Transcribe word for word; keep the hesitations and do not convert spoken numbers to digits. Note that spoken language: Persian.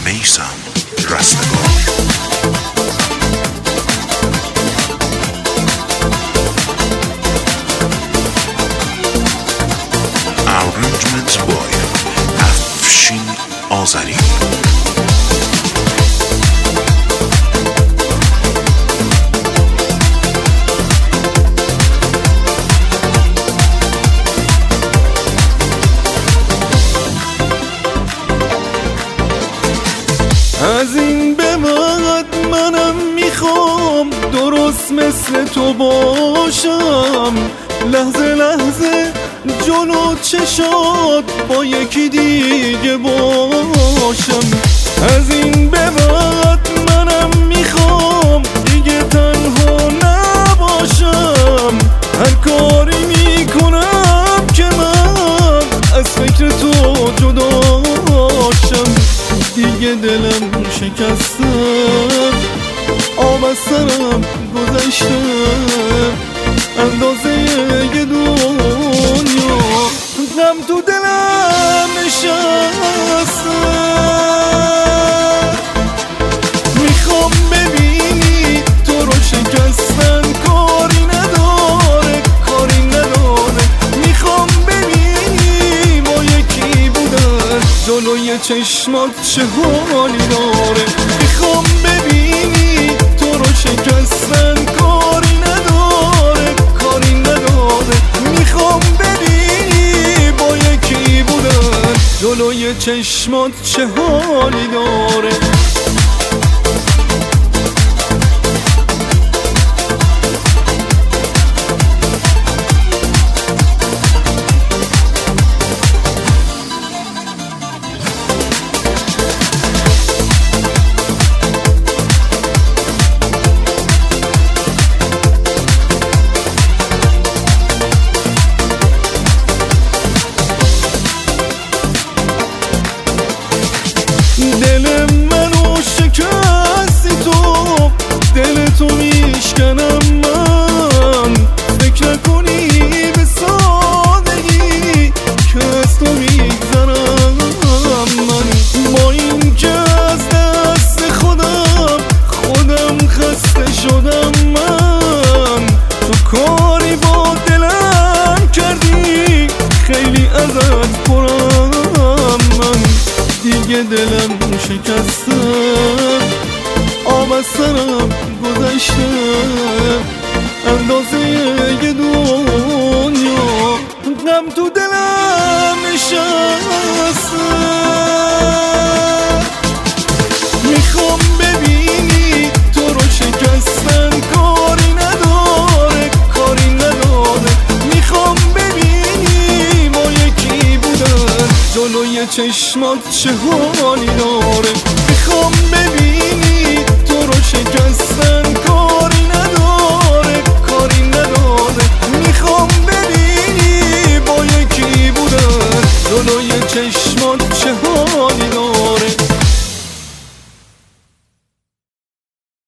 میثم رستگار. Arrangement by افشین آذری. از این به بعد منم میخوام درست مثل تو باشم، لحظه لحظه جلو چشات با یکی دیگه باشم. از این به بعد منم میخوام دیگه تنها نباشم، هر کاری میکنم که من از فکر تو جداشم. دیگه دلم شکستم، آب از سرم گذشتم، اندازه یه دنیا غم تو دلم نشسته. میخوام ببینی تو رو شکستن کاری نداره، کاری نداره. میخوام ببینی ما یکی بودن جلوی چشمات چه حالی داره. میخوام ببینی تو رو شکستن کاری نداره، کاری نداره. میخوام ببینی با یکی بودن جلوی چشمات چه حالی داره. دل منو شکستی تو، دل تو میشکنم من. فکر نکنی به سادگی که از تو میگذرم من. با این که از دست خودم خودم خسته شدم من. تو کاری با دلم کردی خیلی ازت پرم من. دیگه دلم شکستم، آب از سرم گذشتم، اندازه یه دنیا غم تو دلم نشسته. میخوام ببینی تو رو شکستن کاری نداره، کاری نداره. میخوام ببینی ما یکی بودن جلوی چشمات چه حالی داره. میخوام ببینی تو رو شکستن کاری نداره، کاری نداره. میخوام ببینی با یکی بودن جلوی چشمات چه حالی